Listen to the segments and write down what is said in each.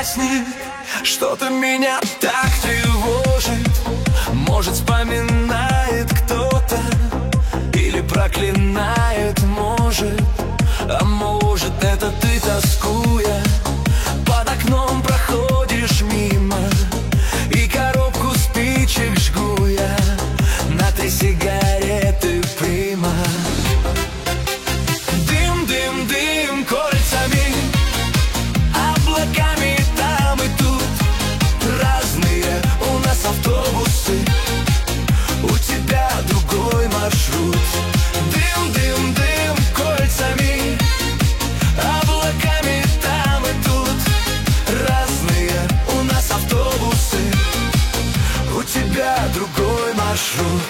гасни. Что-то меня так тревожит. Может, вспоминает кто-то или проклинает, может. А может, это ты, тоскуя, под окном проходишь мимо, и коробку спичек жгу я на 3 сигареты прима. Дым, дым, дым кольцами, облаками там и тут. Разные у нас автобусы, у тебя другой маршрут. Дым, дым, дым кольцами, облаками там и тут. Разные у нас автобусы, у тебя другой маршрут.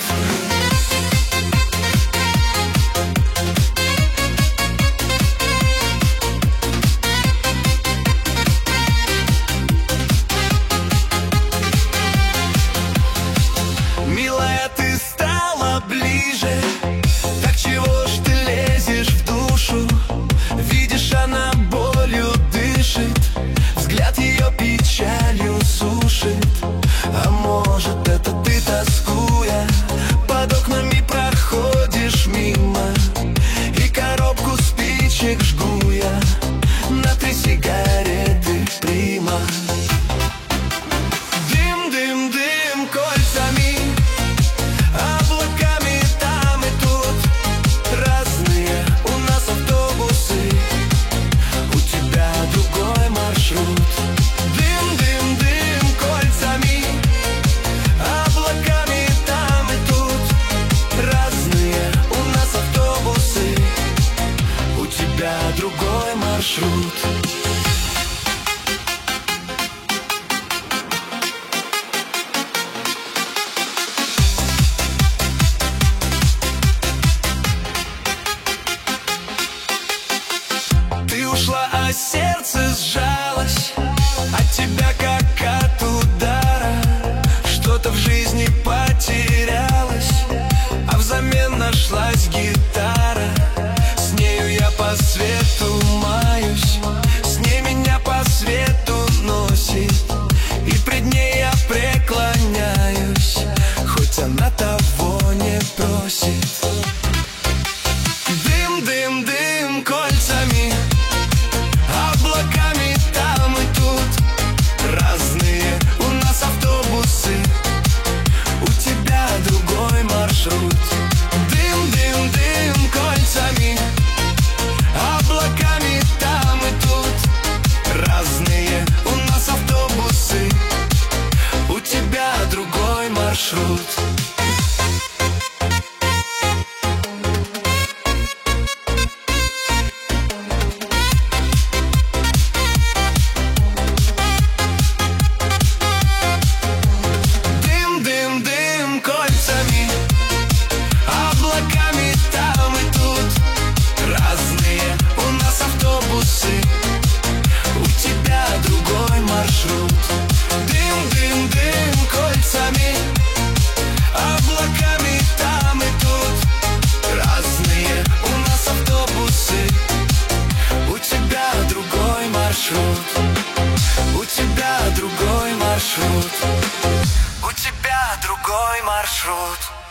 Милая, ты стала ближе, так чего ж ты лезешь в душу? Видишь, она болью дышит, взгляд ее печалью сушит. А может, это ты, тоскуя, под окнами проходишь мимо, и коробку спичек жгу я на 3 сигареты прима. Дым, дым, дым кольцами, облаками там и тут. Разные у нас автобусы, у тебя другой маршрут. Дым, дым, дым кольцами, облаками там и тут. Разные у нас автобусы, у тебя другой маршрут. Ты ушла, а сердце сжалось от тебя, как от удара. Что-то в жизни потерялось, а взамен нашлась гитара. С нею я по свету маюсь, с ней меня по свету носит, и пред ней я преклоняюсь, хоть она того не просит. Дым, дым, дым кольцами, облаками там и тут. Разные у нас автобусы, у тебя другой маршрут. Дым, дым, дым кольцами, облаками там и тут. Разные у нас автобусы, у тебя другой маршрут. Дым, дым, дым кольцами, облаками там и тут. Разные у нас автобусы, у тебя другой маршрут. Дым, дым, дым кольцами, облаками там и тут. Разные у нас автобусы, у тебя другой маршрут. У тебя другой маршрут. У тебя другой маршрут.